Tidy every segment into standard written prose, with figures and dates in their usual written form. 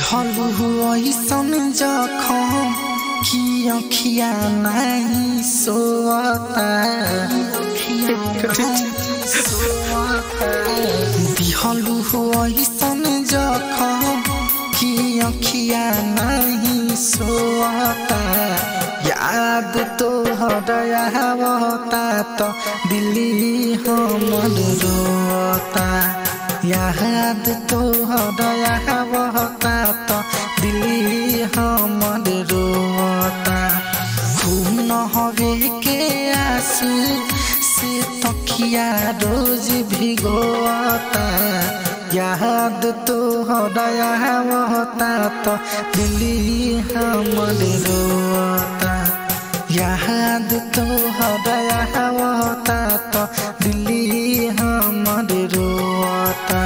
दिहलु ऐसन जखम कि अखिया नहीं सोता दिहलु ऐसन जखम कि अखिया नहीं सोता याद तो हृदयवता तो दिली हमर रोता याद तो हृदयवता तो दिली हमर रोता खून हवे के आंसू से तकिया रोज भिगोता याद तो हृदयवता तो दिली हमर रोता याद तो हृदयवता तो दिली हमर रोता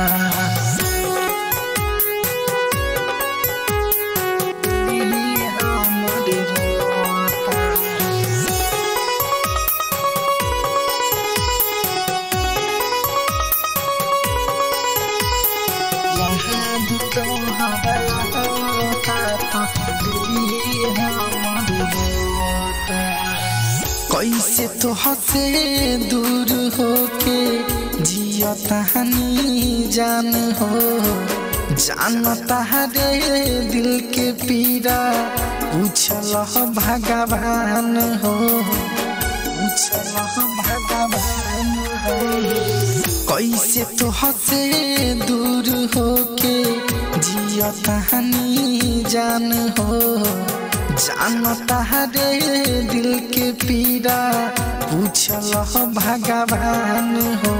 कैसे तो हसे दूर होके जियता हनी जान हो जानता रे दिल के पीड़ा पूछल भगवान हो पूछल भगवान हो कैसे तो हसे दूर होके जियता हनी जान हो जानता रे दिल के पीड़ा पूछल भगवान हो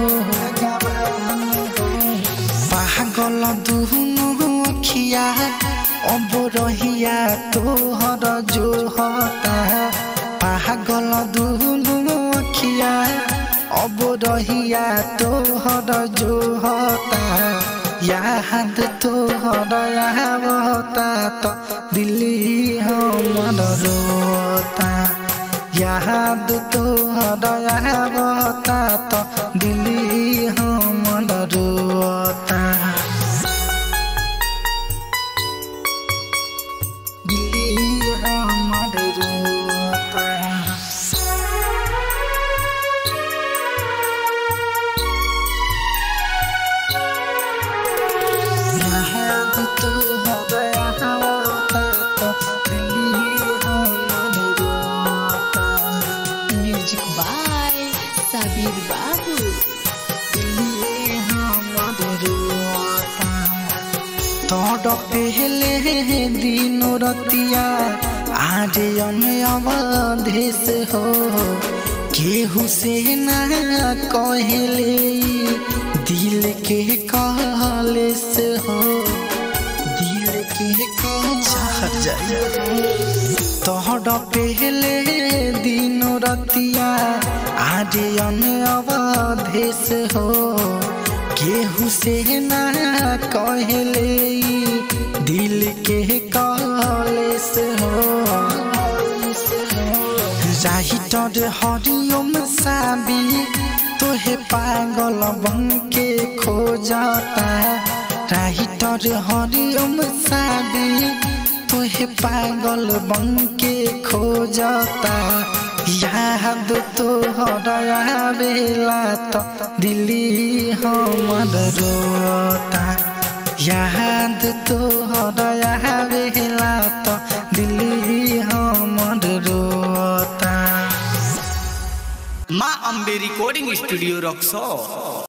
पागल दुनु अखिया अब रहिया तोहर जो होता पागल दुनु अखिया अब रहिया तोहर जो होता याद तो हृदयवता तो दिली हमर रोता याद तो हृदयवता तो दिली हमर रोता दिली हमर रोता म्यूजिक बाय साबिर बाबू तोड़ पहले दिन रतिया आज अवधेश हो केहू से ना कहले दिल के कॉलेस हो दिल के तोड़ पहले दिन रतिया आज अवधेश हो केहू से ना कहले दिल के कॉलेस हो राइटर हरिओम साबी तोहे पागल बन के खोजता राइटर हरिओम साबी तोहे पागल बन के खोजता याद तो हृदयवेला तो दिली हमर रोता याद तो हृदयवेला तो दिली हमर रोता माँ अम्बे रिकॉर्डिंग स्टूडियो रक्सौल।